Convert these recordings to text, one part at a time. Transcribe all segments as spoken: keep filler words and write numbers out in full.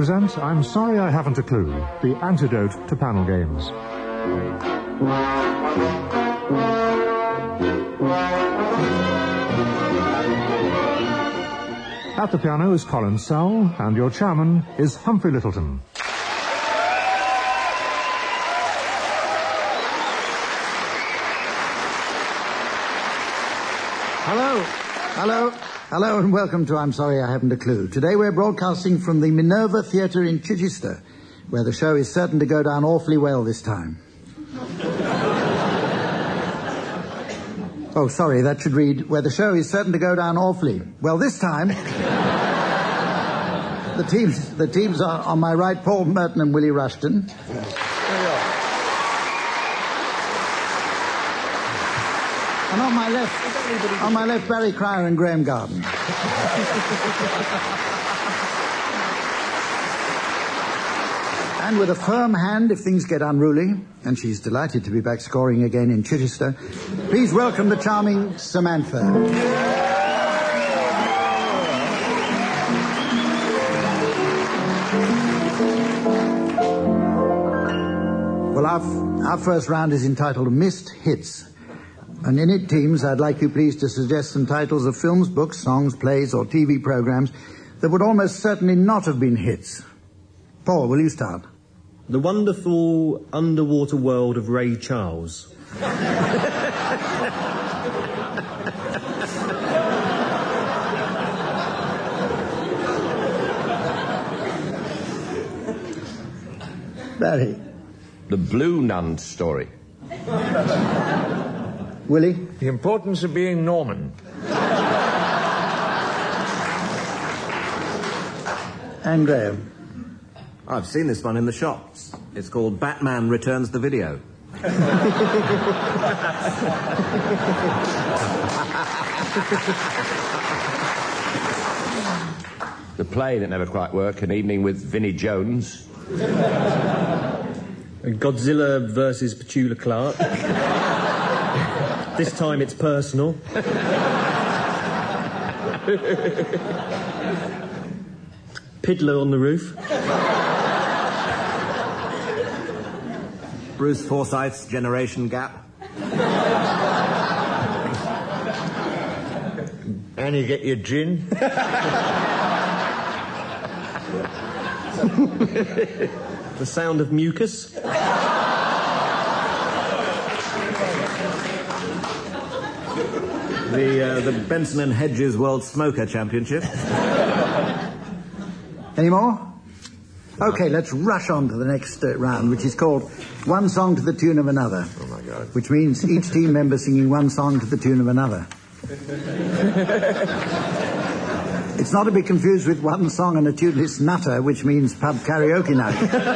present I'm Sorry I Haven't a Clue, the antidote to panel games. At the piano is Colin Sowell, and your chairman is Humphrey Littleton. Hello, hello, hello and welcome to I'm Sorry I Haven't a Clue. Today we're broadcasting from the Minerva Theatre in Chichester, where the show is certain to go down awfully well this time. Oh, sorry, that should read, where the show is certain to go down awfully well this time. the teams the teams are on my right, Paul Merton and Willie Rushton. And on my left, on my left, Barry Cryer and Graham Garden. And with a firm hand if things get unruly, and she's delighted to be back scoring again in Chichester, please welcome the charming Samantha. Well, our, our first round is entitled Missed Hits. And in it, teams, I'd like you please to suggest some titles of films, books, songs, plays, or T V programs that would almost certainly not have been hits. Paul, will you start? The Wonderful Underwater World of Ray Charles. Barry. The Blue Nun Story. Willie? The Importance of Being Norman. And Graham? I've seen this one in the shops. It's called Batman Returns the Video. The Play That Never Quite Worked, An Evening with Vinnie Jones. Godzilla versus Petula Clark. This time it's personal. Piddler on the Roof. Bruce Forsyth's Generation Gap. Annie, get your gin. The Sound of Mucus. The, uh, the Benson and Hedges World Smoker Championship. Any more? Okay, let's rush on to the next uh, round, which is called One Song to the Tune of Another. Oh, my God. Which means each team member singing one song to the tune of another. It's not to be confused with One Song and a Tuneless Nutter, which means pub karaoke night.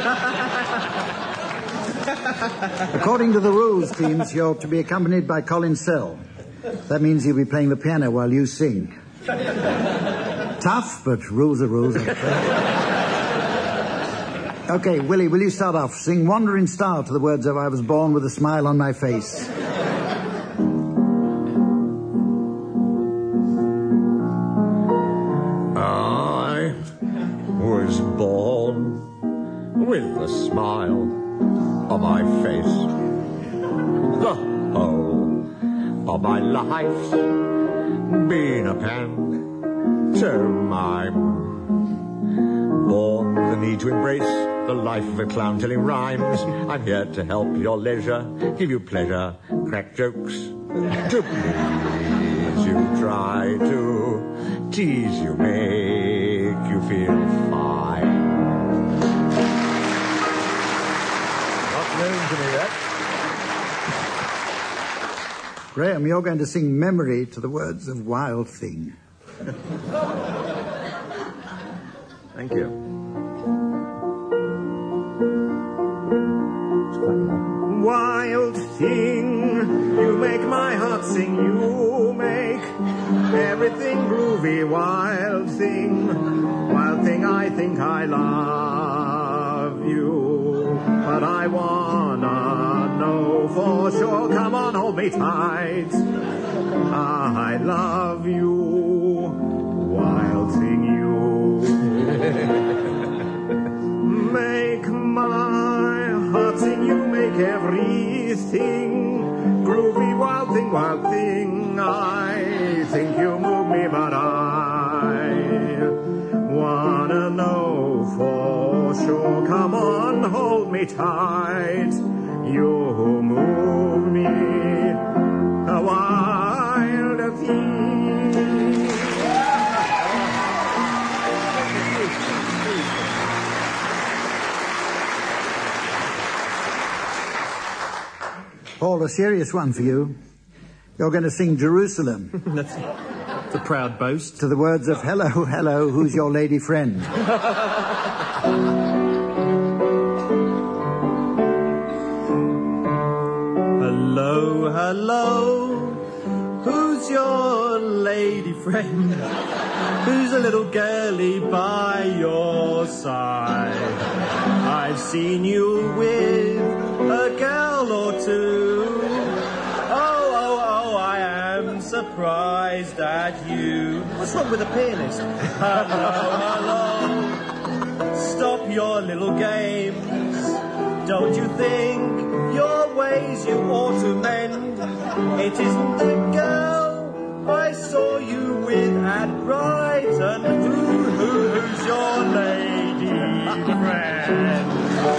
According to the rules, teams, you're to be accompanied by Colin Sell. That means he'll be playing the piano while you sing. Tough, but rules are rules. Okay, Willie, will you start off? Sing Wandering Star to the words of I Was Born with a Smile on My Face. I was born with a smile on my face. The whole of my life's been a pantomime. Born with the need to embrace the life of a clown telling rhymes. I'm here to help your leisure, give you pleasure, crack jokes, to please you, try to tease you, make you feel fine. Not known to me yet. Graham, you're going to sing Memory to the words of Wild Thing. Thank you. Wild thing, you make my heart sing, you make everything groovy. Wild thing, wild thing, I think I love you, but I wanna know for sure. Come on, hold me tight. I love you, wild thing, you. thing, groovy, wild thing, wild thing. I think you move me, but I wanna know for sure. Come on, hold me tight. You move me, a wild thing. Paul, a serious one for you. You're going to sing Jerusalem. That's, that's a proud boast. To the words of Hello, Hello, Who's Your Lady Friend? Hello, hello, who's your lady friend? Who's a little girlie by your side? I've seen you with a girl or two. Oh, oh, oh, I am surprised at you. What's wrong with the pianist? Hello, hello, stop your little games. Don't you think your ways you ought to mend? It isn't a girl I saw you with at Brighton. Who, who, who's your lady friend?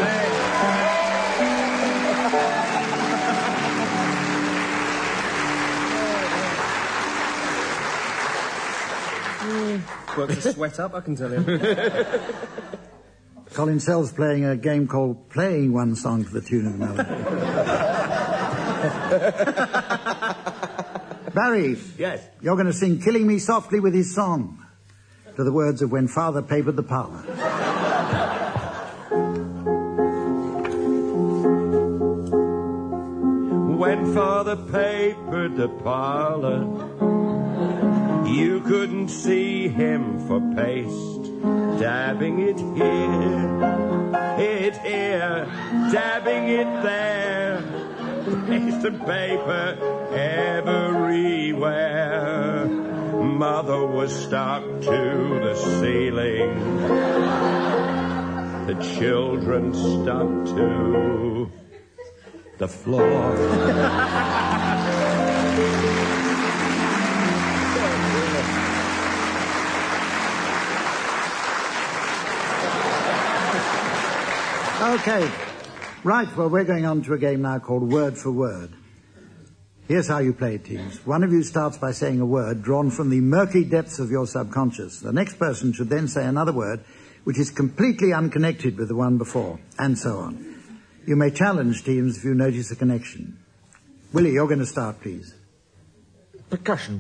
Work the sweat up, I can tell you. Colin Sell's playing a game called Playing One Song to the Tune of Another. Barry. Yes. You're going to sing Killing Me Softly with his song to the words of When Father Papered the Parlour. When Father papered the parlour, you couldn't see him for paste. Dabbing it here, it here, dabbing it there, paste and paper everywhere. Mother was stuck to the ceiling, the children stuck to the floor. Okay. Right, well, we're going on to a game now called Word for Word. Here's how you play it, teams. One of you starts by saying a word drawn from the murky depths of your subconscious. The next person should then say another word which is completely unconnected with the one before, and so on. You may challenge teams if you notice a connection. Willie, you're going to start, please. Percussion.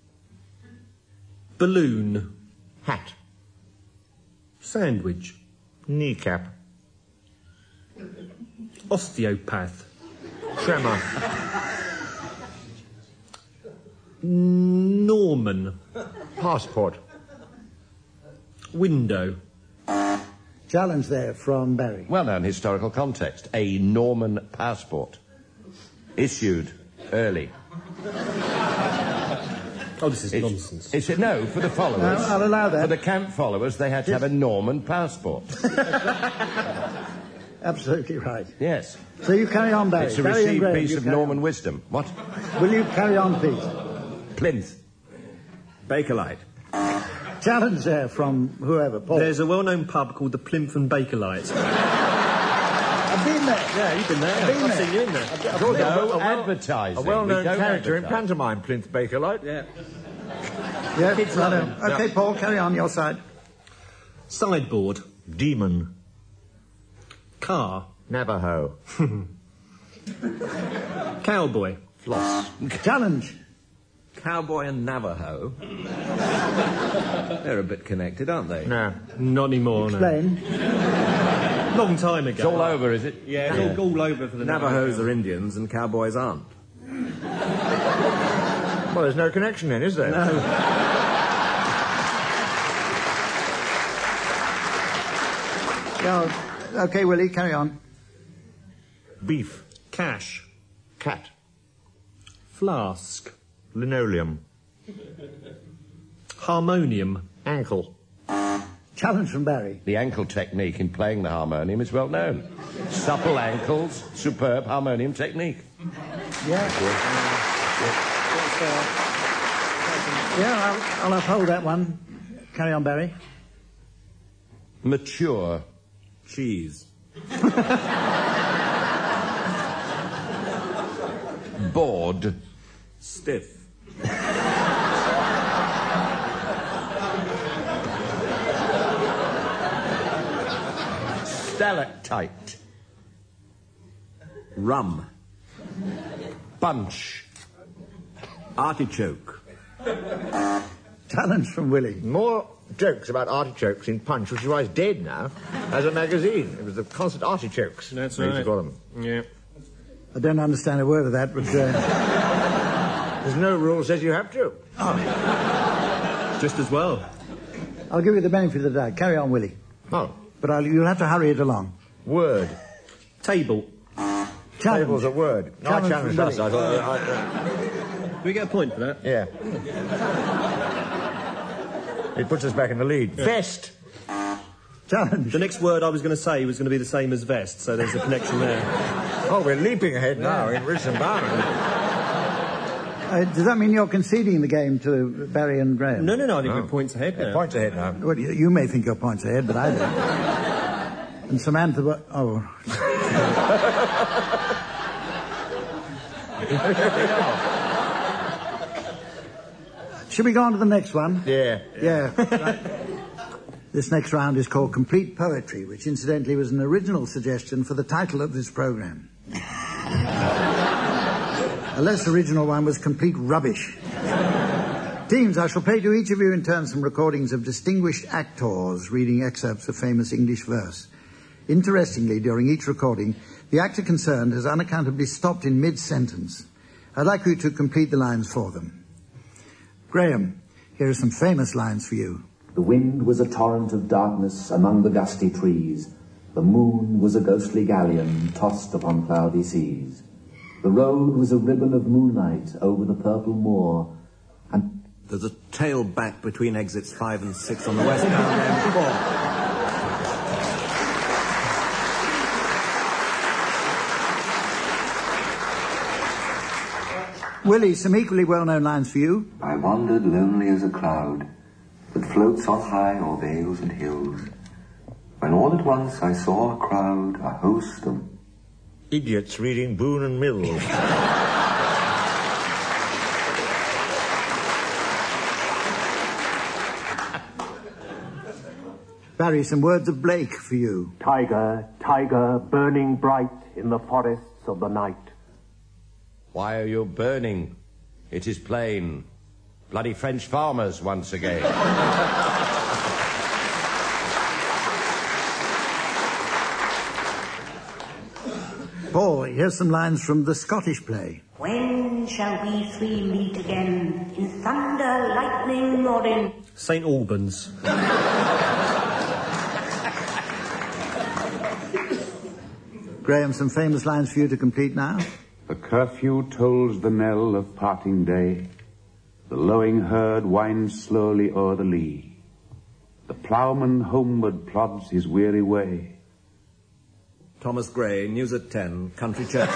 Balloon. Hat. Sandwich. Kneecap. Osteopath. Tremor. Norman. Passport. Window. Challenge there from Barry. Well-known historical context. A Norman passport. Issued early. Oh, this is It's, nonsense. it's a no for the followers. No, I'll allow that. For the camp followers, they had to have a Norman passport. Absolutely right. Yes. So you carry on, Barry. It's a Barry and received Graham, piece you of carry Norman on. wisdom. What? Will you carry on, please? Plinth. Bakelite. Challenge there from whoever. Paul. There's a well-known pub called the Plinth and Bakelite. I've been there. Yeah, you've been there. I've been I've there. seen you in there. I've No been there. advertising. A well-known We don't character in advertise. pantomime, Plinth Bakelite. Yeah. Yeah, Kids right love on. him. Okay, Paul, carry on your side. Sideboard. Demon. Car. Navajo. Cowboy. Floss. Challenge. Cowboy and Navajo. They're a bit connected, aren't they? No. Not anymore, no. Explain. Long time ago. It's all over, is it? Yeah, it's all, all over for the Navajos are Indians and cowboys aren't. Well, there's no connection then, is there? No. Yeah, okay, Willie, carry on. Beef. Cash. Cat. Flask. Linoleum. Harmonium. Ankle. Challenge from Barry. The ankle technique in playing the harmonium is well known. Supple ankles, superb harmonium technique. Yeah. Yeah, I'll, I'll uphold that one. Carry on, Barry. Mature. Cheese. Bored. Stiff. Stalactite. Rum. Bunch. Artichoke. Challenge from Willie. More jokes about artichokes in Punch, which is why it's dead now, as a magazine. It was the constant artichokes. That's they used right. to call them. Yeah. I don't understand a word of that, but... Uh, There's no rule that says you have to. Just as well. I'll give you the benefit of the doubt. Carry on, Willie. Oh, But I'll, you'll have to hurry it along. word. Table. Challenge. Table's a word. No, I Challenge challenged from us. I Billy. thought, I, Do we get a point for that? yeah. It puts us back in the lead. Vest. Challenge. The next word I was going to say was going to be the same as vest, so there's a connection there. Oh, we're leaping ahead now in Rich and Barnum. Uh, does that mean you're conceding the game to Barry and Graham? No, no, no, I think we're points ahead now. Points ahead now. Well, you, you may think you're points ahead, but I don't. And Samantha... wa- Oh. Should we go on to the next one? Yeah. Yeah. Right. This next round is called Complete Poetry, which incidentally was an original suggestion for the title of this programme. A less original one was Complete Rubbish. Teams, I shall play to each of you in turn some recordings of distinguished actors reading excerpts of famous English verse. Interestingly, during each recording, the actor concerned has unaccountably stopped in mid-sentence. I'd like you to complete the lines for them. Graham, here are some famous lines for you. The wind was a torrent of darkness among the gusty trees. The moon was a ghostly galleon tossed upon cloudy seas. The road was a ribbon of moonlight over the purple moor, and There's a tail back between exits five and six on the westbound M four. Willie, some equally well-known lines for you. I wandered lonely as a cloud that floats on high o'er vales and hills, when all at once I saw a crowd, a host of Idiots reading Boone and Mills. Barry, some words of Blake for you. Tiger, tiger, burning bright in the forests of the night. Why are you burning? It is plain. Bloody French farmers once again. Paul, here's some lines from the Scottish play. When shall we three meet again? In thunder, lightning, or in... Saint Albans. Graham, some famous lines for you to complete now. The curfew tolls the knell of parting day. The lowing herd winds slowly o'er the lea. The ploughman homeward plods his weary way. Thomas Gray, News at ten, Country Church.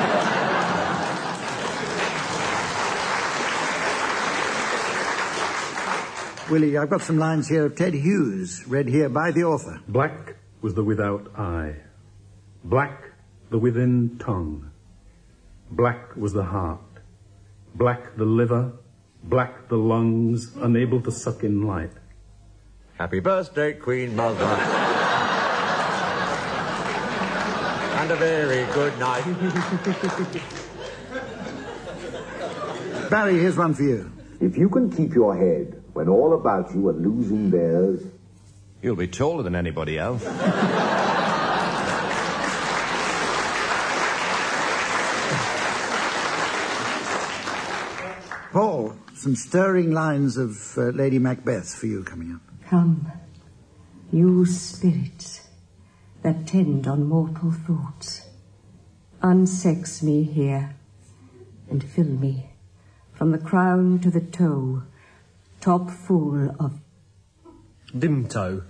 Willie, I've got some lines here of Ted Hughes, read here by the author. Black was the without eye. Black the within tongue. Black was the heart. Black the liver. Black the lungs, unable to suck in light. Happy birthday, Queen Mother. And a very good night. Barry, here's one for you. if you can keep your head when all about you are losing theirs... You'll be taller than anybody else. Paul, some stirring lines of uh, Lady Macbeth for you coming up. Come, you spirits that tend on mortal thoughts, unsex me here, and fill me, from the crown to the toe, top full of... Dimto.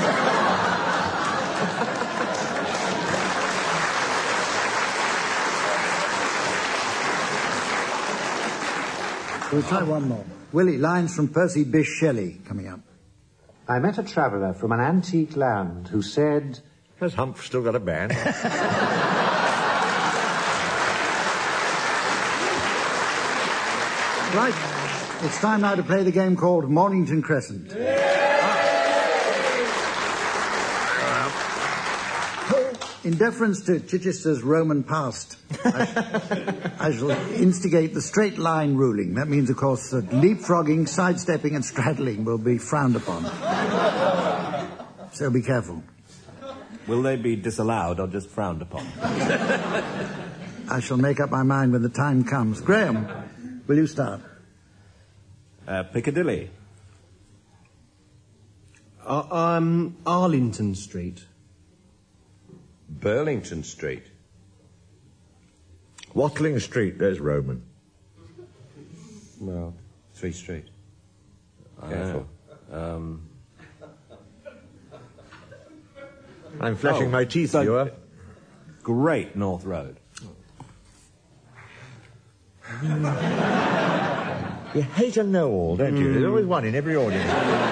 We'll try one more. Willie, lines from Percy Bysshe Shelley coming up. I met a traveller from an antique land who said... Has Humph still got a band? Right. It's time now to play the game called Mornington Crescent. In deference to Chichester's Roman past, I, sh- I shall instigate the straight line ruling. That means, of course, that leapfrogging, sidestepping and straddling will be frowned upon. So be careful. Will they be disallowed or just frowned upon? I shall make up my mind when the time comes. Graham, will you start? Uh, Piccadilly. Uh, um, Arlington Street. Burlington Street. Watling Street, there's Roman. Well, Three Street. Careful. Um, I'm flashing oh, my teeth, so you are. Great North Road. You hate a know-all, don't you? Mm. There's always one in every audience.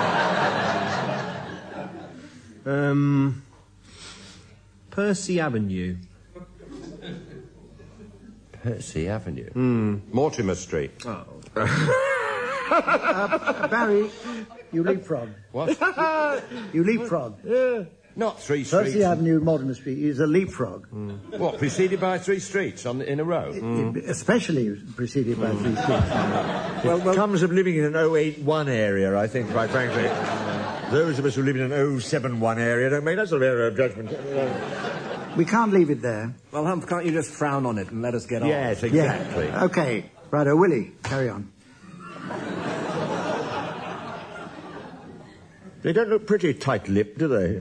Um, Percy Avenue. Percy Avenue. Mm. Mortimer Street. Oh. uh, Barry, you leapfrog. What? You leapfrog. Yeah. Not three streets. Percy Avenue, Mortimer Street is a leapfrog. Mm. What, preceded by three streets on, in a row? Mm. It, especially preceded by three streets. Well, well, it comes of living in an oh eight one area, I think, quite frankly. Those of us who live in an oh seven one area don't make that sort of error of judgment. We can't leave it there. Well, Humph, can't you just frown on it and let us get on? Yes, exactly. Yeah. OK. Righto, Willie, carry on. They don't look pretty tight-lipped, do they?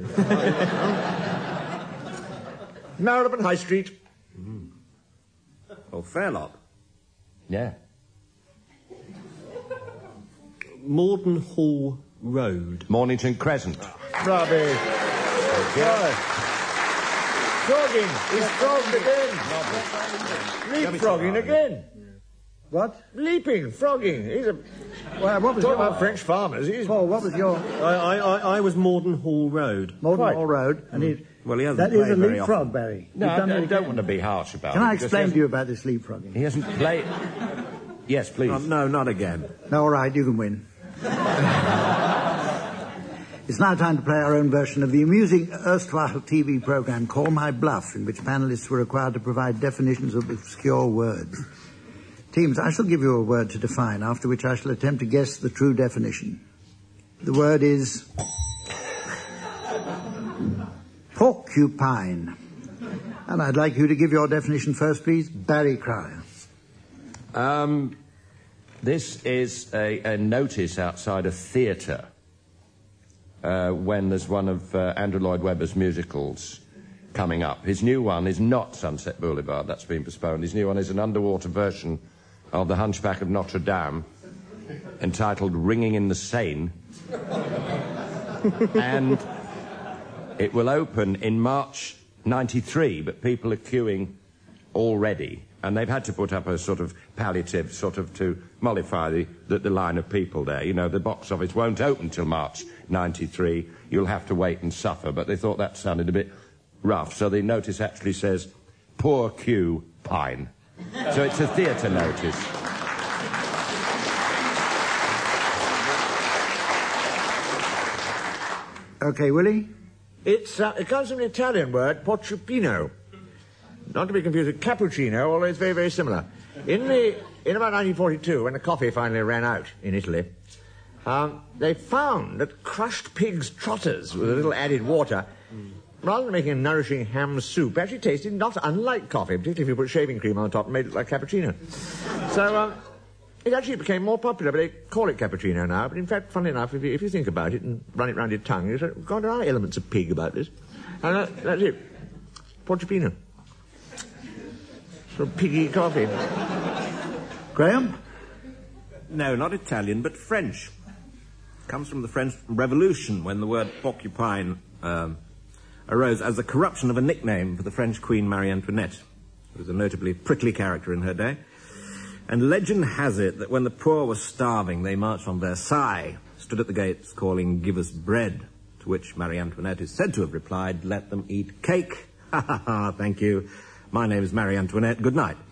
Marylebone High Street. Mm. Oh, Fairlock. Yeah. Morden Hall Road. Mornington Crescent. Rubbish. Right. Frogging. He's frogged again. Leapfrogging again. What? Leaping, frogging. He's a... Well, what was Talk your... about French farmers. He's... Paul, what was your... I, I, I, I was Morden Hall Road. Morden Quite. Hall Road. And Mm. he... Well, he hasn't That is a played very leapfrog, often. Barry. No, You've I done don't, it don't again. want to be harsh about Can it. I because explain he to you about this leapfrogging? He hasn't played... Yes, please. Um, no, not again. No, all right, you can win. It's now time to play our own version of the amusing erstwhile T V programme Call My Bluff, in which panellists were required to provide definitions of obscure words. Teams, I shall give you a word to define, after which I shall attempt to guess the true definition. The word is... porcupine. And I'd like you to give your definition first, please. Barry Cryer. Um, this is a, a notice outside a theatre uh, when there's one of uh, Andrew Lloyd Webber's musicals coming up. His new one is not Sunset Boulevard, that's been postponed. His new one is an underwater version of The Hunchback of Notre Dame, entitled Ringing in the Seine. And it will open in March ninety-three, but people are queuing already. And they've had to put up a sort of palliative, sort of to mollify the, the, the line of people there. You know, the box office won't open till March ninety-three. You'll have to wait and suffer. But they thought that sounded a bit rough. So the notice actually says, Poor Q Pine. So it's a theatre notice. OK, Willie? It's, uh, it comes from an Italian word, porcupino. Not to be confused with cappuccino, although it's very, very similar. In the in about nineteen forty-two, when the coffee finally ran out in Italy, um, they found that crushed pig's trotters with a little added water, rather than making a nourishing ham soup, actually tasted not unlike coffee, particularly if you put shaving cream on the top and made it like cappuccino. So um, it actually became more popular, but they call it cappuccino now. But in fact, funny enough, if you, if you think about it and run it round your tongue, you say, God, there are elements of pig about this. And that, that's it. Porcupino. Sort of piggy coffee. Graham? No, not Italian, but French. comes from the French Revolution, when the word porcupine um, arose as a corruption of a nickname for the French Queen Marie Antoinette, who was a notably prickly character in her day. And legend has it that when the poor were starving, they marched on Versailles, stood at the gates calling, "Give us bread," to which Marie Antoinette is said to have replied, "Let them eat cake." Ha ha ha, thank you. My name is Marie Antoinette. Good night.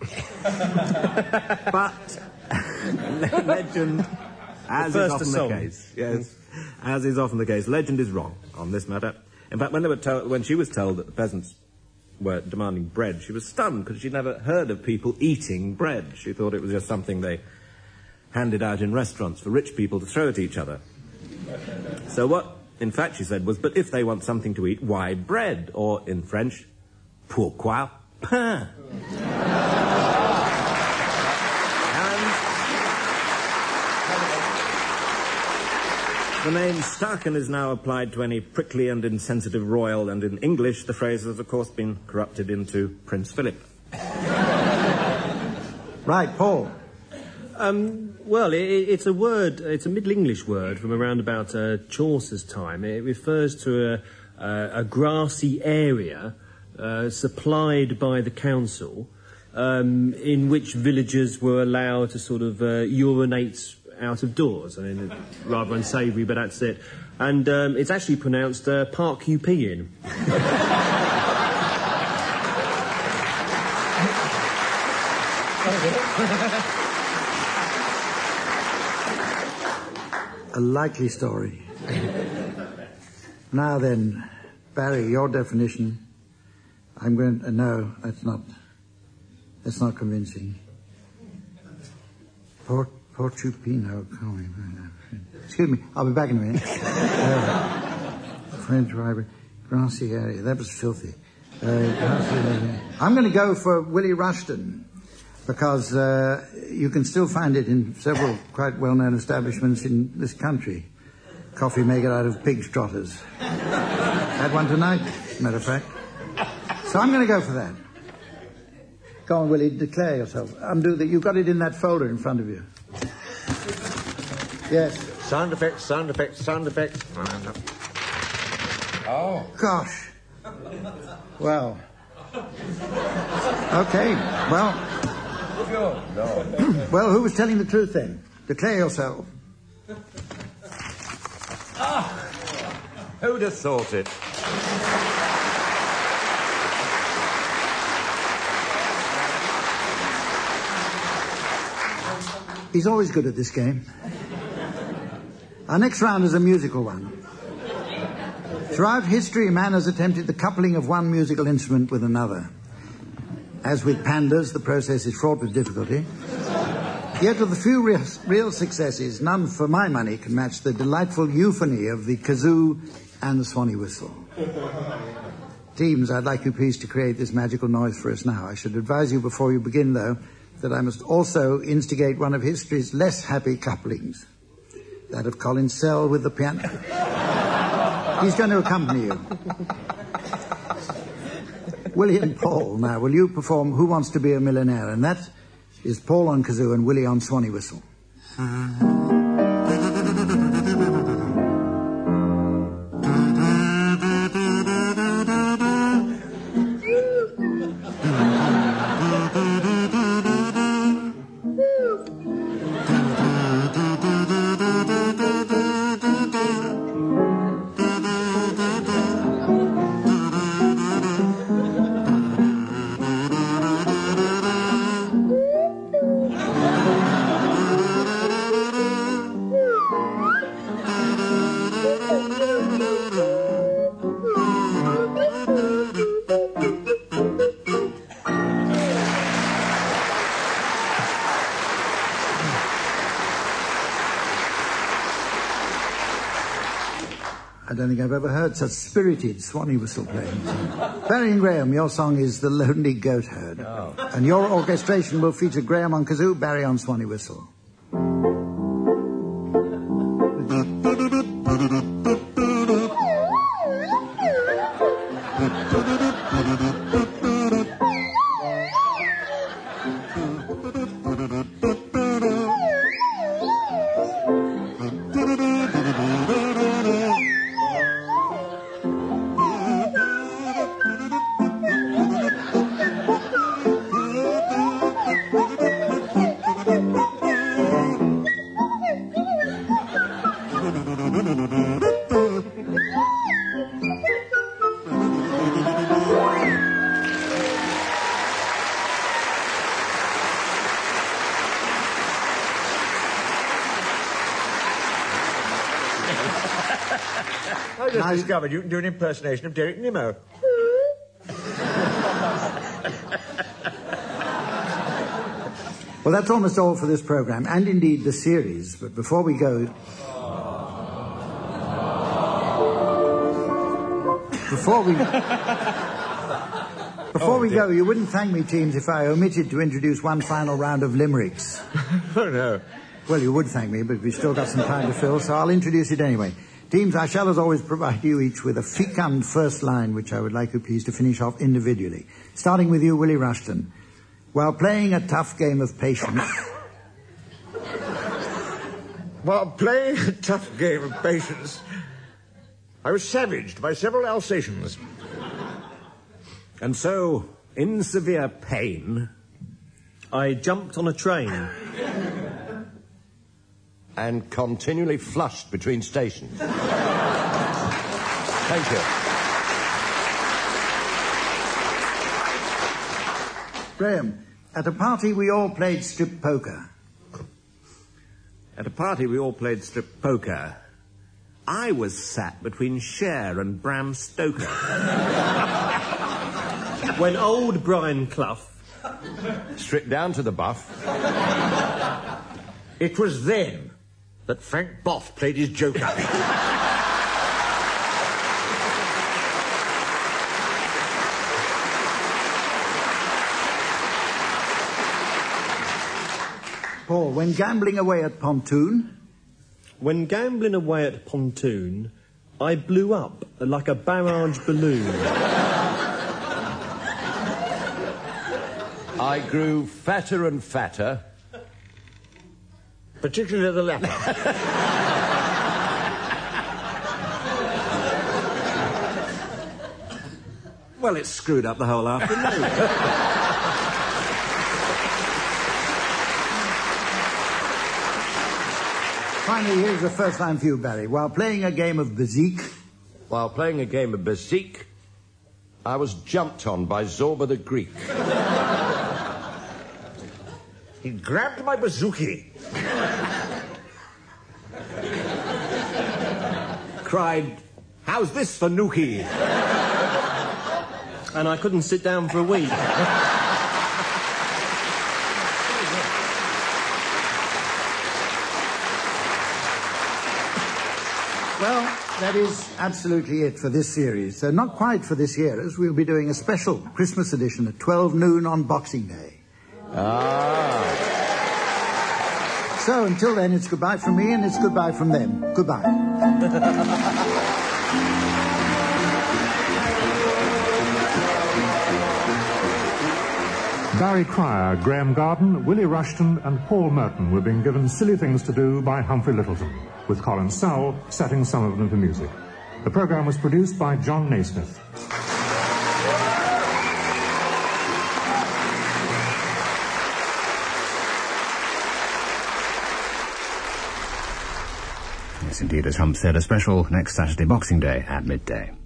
But legend, as is often the case, yes, as is often the case, legend is wrong on this matter. In fact, when they were told, when she was told that the peasants were demanding bread, she was stunned because she'd never heard of people eating bread. She thought it was just something they handed out in restaurants for rich people to throw at each other. So what, in fact, she said was, but if they want something to eat, why bread? Or, in French, pourquoi pain? The name stuck and is now applied to any prickly and insensitive royal, and in English the phrase has, of course, been corrupted into Prince Philip. Right, Paul. Um, well, it, it's a word, it's a Middle English word from around about uh, Chaucer's time. It refers to a, a, a grassy area uh, supplied by the council um, in which villagers were allowed to sort of uh, urinate out of doors. I mean, rather unsavoury, but that's it. And um, it's actually pronounced uh, Park U P in. A likely story. Now then, Barry, your definition. I'm going to... No, that's not... That's not convincing. Port... Porcupino, excuse me, I'll be back in a minute. uh, French library, grassy area, that was filthy. Uh, I'm going to go for Willie Rushton, because uh, you can still find it in several quite well-known establishments in this country. Coffee made out of pig trotters. Had one tonight, matter of fact. So I'm going to go for that. Go on, Willie, declare yourself. Undo that. You've got it in that folder in front of you. Yes. Sound effects, sound effects, sound effects. Oh. Gosh. Well. Okay, well. Well, who was telling the truth then? Declare yourself. Ah! Who'd have thought it? He's always good at this game. Our next round is a musical one. Throughout history, man has attempted the coupling of one musical instrument with another. As with pandas, the process is fraught with difficulty. Yet of the few real, real successes, none for my money can match the delightful euphony of the kazoo and the swanee whistle. Teams, I'd like you please to create this magical noise for us now. I should advise you before you begin, though, that I must also instigate one of history's less happy couplings, that of Colin Sell with the piano. He's going to accompany you. Willie and Paul, now, will you perform Who Wants to Be a Millionaire? And that is Paul on kazoo and Willie on swanee whistle. I don't think I've ever heard such spirited swanee whistle playing. Barry and Graham, your song is The Lonely Goat Herd. Oh. And your orchestration will feature Graham on kazoo, Barry on swanee whistle. I discovered you can do an impersonation of Derek Nimmo. Well, that's almost all for this programme, and indeed the series. But before we go... Before we... Before Oh, we dear. go, you wouldn't thank me, teams, if I omitted to introduce one final round of limericks. Oh, no. Well, you would thank me, but we've still got some time to fill, so I'll introduce it anyway. Teams, I shall, as always, provide you each with a fecund first line, which I would like you please to finish off individually. Starting with you, Willie Rushton. While playing a tough game of patience... While playing a tough game of patience, I was savaged by several Alsatians. And so, in severe pain, I jumped on a train. And continually flushed between stations. Thank you. Graham, at a party we all played strip poker. At a party we all played strip poker. I was sat between Cher and Bram Stoker. When old Brian Clough... Stripped down to the buff. It was then that Frank Boff played his joker. Paul, when gambling away at Pontoon... When gambling away at Pontoon, I blew up like a barrage balloon. I grew fatter and fatter. Particularly the latter. Well, it screwed up the whole afternoon. Finally, here's the first line for you, Barry. While playing a game of bezique... While playing a game of bezique, I was jumped on by Zorba the Greek. He grabbed my bazooki. Cried, "How's this for Nookie?" And I couldn't sit down for a week. Well, that is absolutely it for this series. So not quite for this year, as we'll be doing a special Christmas edition at twelve noon on Boxing Day. Ah. So until then, it's goodbye from me and it's goodbye from them. Goodbye. Barry Cryer, Graham Garden, Willie Rushton and Paul Merton were being given silly things to do by Humphrey Littleton, with Colin Sowell setting some of them to music. The programme was produced by John Naismith. Yes, indeed, as Hump said, a special next Saturday, Boxing Day, at midday.